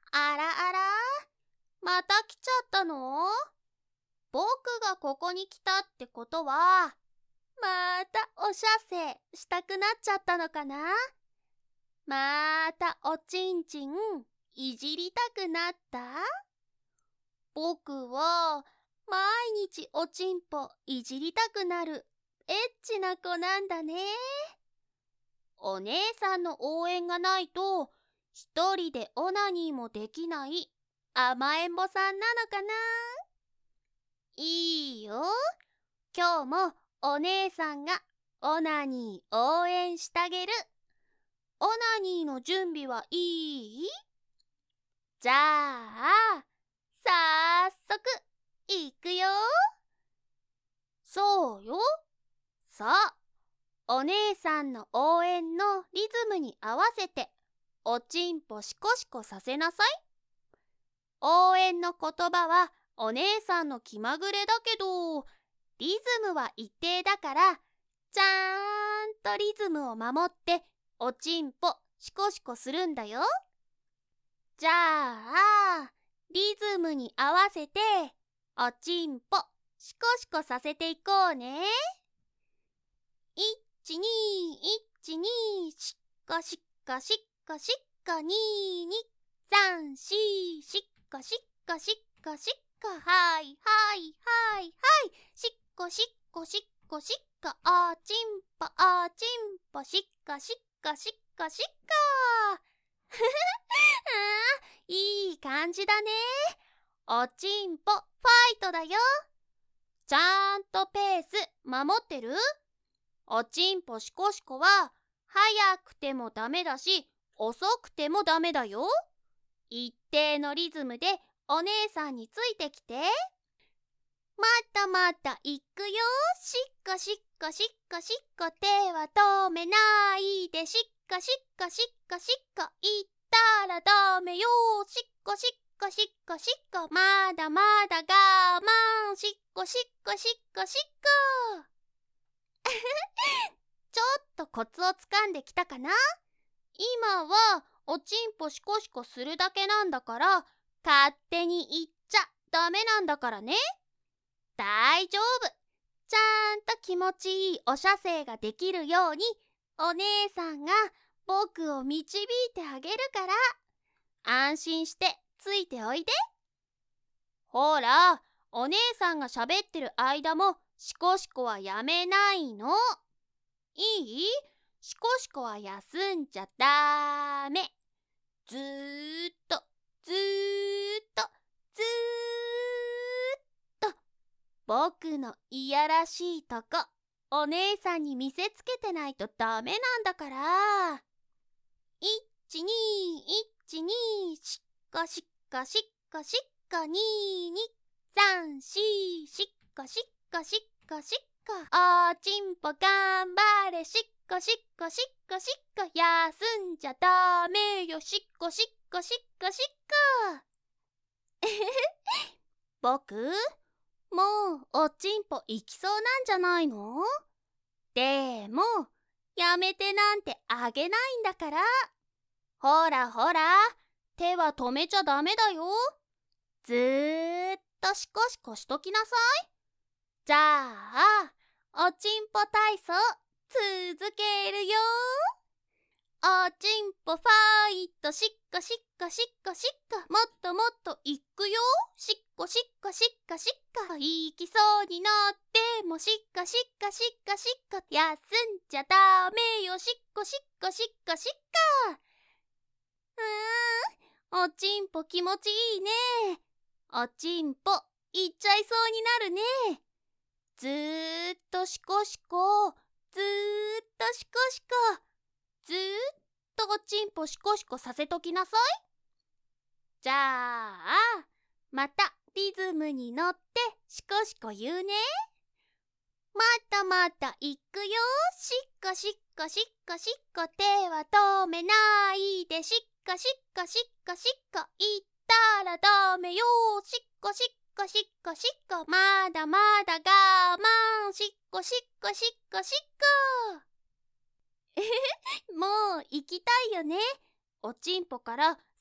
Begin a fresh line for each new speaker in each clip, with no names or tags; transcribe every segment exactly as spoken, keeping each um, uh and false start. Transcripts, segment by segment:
あらあら、また来ちゃったの？僕がここに来たってことは、またおしゃせしたくなっちゃったのかな？またおちんちんいじりたくなった？僕は毎日おちんぽいじりたくなるエッチな子なんだね。お姉さんの応援がないと一人でオナニーもできない甘えんぼさんなのかな？いいよ。今日もお姉さんがオナニー応援したげる。オナニーの準備はいい？じゃあ、早速いくよ。そうよ。さあ、お姉さんの応援のリズムに合わせておちんぽシコシコさせなさい。応援の言葉はお姉さんの気まぐれだけど、リズムは一定だから、ちゃんとリズムを守っておちんぽシコシコするんだよ。じゃあ、リズムに合わせておちんぽシコシコさせていこうね。いちにいちにしっかしっかしっかしっかににさんししっかしっかしっかしっかはいはいはいはいしっこしっこしっこしっかあちんぽあちんぽしっかしっかしっかしっかふふあいい感じだね。おちんぽファイトだよ。ちゃんとペース守ってる？おちんぽシコシコは早くてもダメだし遅くてもダメだよ。一定のリズムでお姉さんについてきて。またまたいくよ。しっかしっかしっかしっか手は止めないでしっかしっかしっかしっか言ったらダメよ。しっかしっかしっかしっかまだまだ我慢しっかしっかしっかしっかちょっとコツをつかんできたかな？今はおちんぽシコシコするだけなんだから、勝手に言っちゃダメなんだからね。大丈夫。ちゃんと気持ちいいお射精ができるように、お姉さんが僕を導いてあげるから、安心してついておいで。ほら、お姉さんが喋ってる間もシコシコはやめないの。いい？シコシコは休んじゃダメ。ずーっと、ずーっと、ずーっと、僕のいやらしいとこ、お姉さんに見せつけてないとダメなんだから。いちにいちにしっかしっかしっかしっかににさんししっかしっかしっかしっかおちんぽ頑張れしっかしっかしっかしっか休んじゃダメよしっこしっこしっこしっこ僕もうおちんぽ行きそうなんじゃないの？でもやめてなんてあげないんだから。ほらほら、手は止めちゃダメだよ。ずーっとシコシコしときなさい。じゃあ、おちんぽ体操続けるよ。おちんぽファイトしっかしっかしっかしっかもっともっといくよ。しっこしっかしっかしっかいきそうになってもしっかしっかしっかしっか休んじゃダメよ。しっこしっかしっかしっかうーん、おちんぽ気持ちいいね。おちんぽいっちゃいそうになるね。ずーっとシコシコ、ずーっとシコシコ、ずーっとおちんぽシコシコさせときなさい。じゃあ、またリズムに乗ってシコシコ言うね。またまたいくよ。しっかしっかしっかしっか手は止めないでしっかしっかしっかしっか言ったらダメよ。しっかしっかしっかしっかまだまだ我慢しっこしっこしっこしっこもう行きたいよね。おちんぽから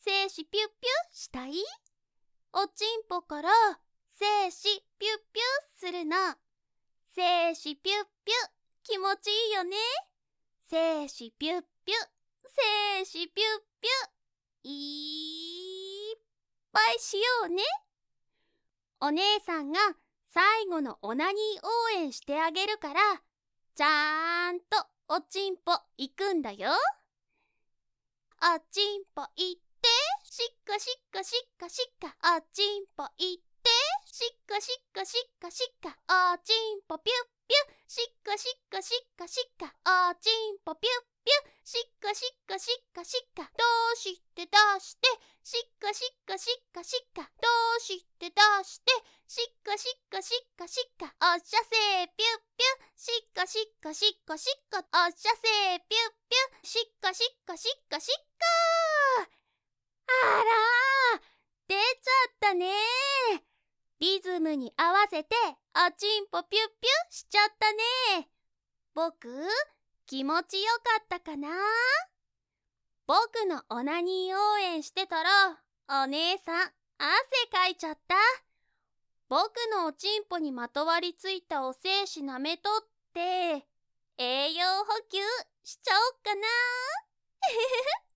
精子ピュッピュしたい？おちんぽから精子ピュッピュするの。精子ピュッピュ気持ちいいよね。精子ピュッピュ精子ピュッピュいっぱいしようね。お姉さんが最後のオナニー応援してあげるから、ちゃんとおちんぽ行くんだよ。おちんぽ行ってしっかしっかしっかしっか。おちんぽ行ってしっかしっかしっかしっか。おちんぽピュッピュしっかしっかしっかしっか。おちんぽピュッピュしっかしっかしっかしっか。どうしてどうしてしっかしっかしっかしっか。どうしてどうしてしっかしっかしっかしっか。おっしゃせーピュッピュしっかしっかしっかしっか。おっしゃせーピュッピュしっかしっかしっかしっか。あらー、出ちゃったねー。リズムに合わせておちんぽピュッピュしちゃったね。僕、気持ちよかったかな？僕のオナニー応援してたら、お姉さん、汗かいちゃった。僕のおちんぽにまとわりついたお精子なめとって、栄養補給しちゃおっかな。